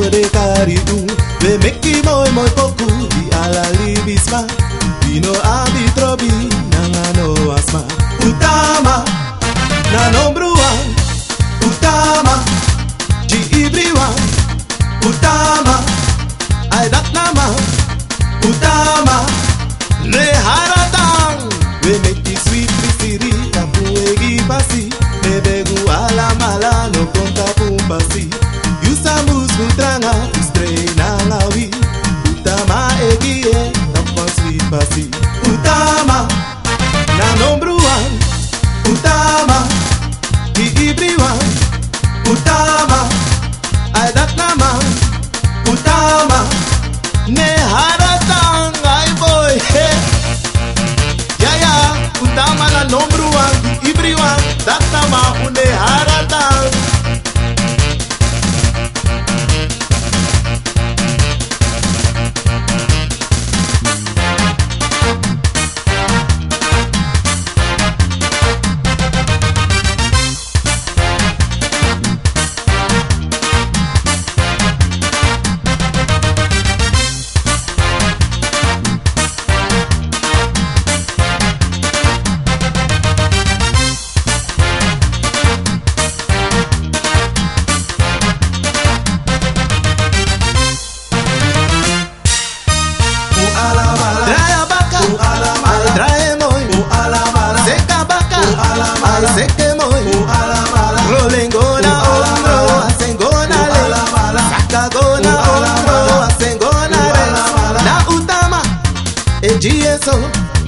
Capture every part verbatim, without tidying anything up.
de cariu. We meki moi moi poku di ala libisma. Dino abitrobi nanga no asma. Utama na nombruan. Utama ji ibriwan. Utama ay dat nama. Utama ne haratang. We meki sweet bisiri tapu egi pasi. Me begu ala mala no conta pumbasi. Yusa musgu tranga strena ngawi. Utama egie tapu sweet pasi. Utama na nombruan. Utama di ibriwan. Utama ay dat nama. Utama ne haratang ay boy. Hey. Ya ya utama na nombruan di ibriwan. Dat nama une haratang. Seke moi, rolengona ombro, asengona le, sakagona ombro, asengona le, na utama, ejieso.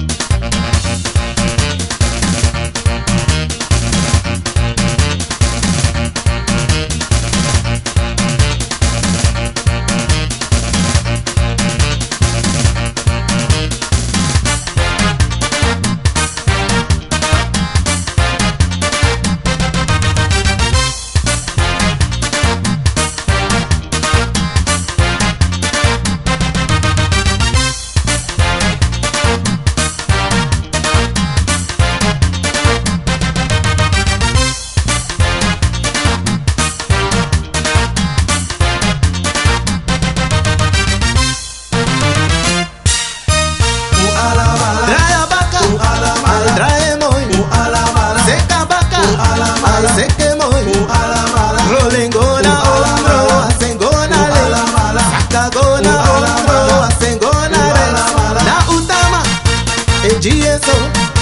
Seke moi, rolengona ombro, asengona le, sakagona ombro, asengona le, na utama, ejieso.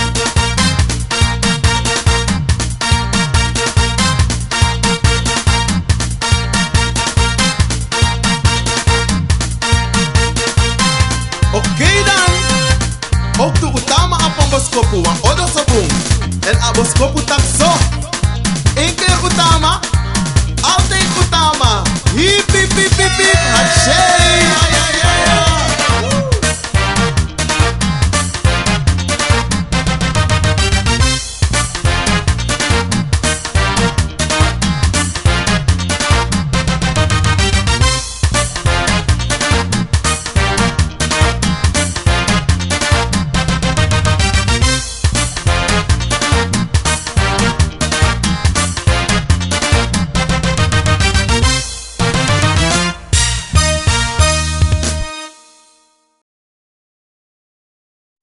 Okay dan, ook de utama apang boskopu, wan odo sabung, en aboskopu tak so. Eén keer utama, altijd utama. Hip hip hip hip hip, hatshay.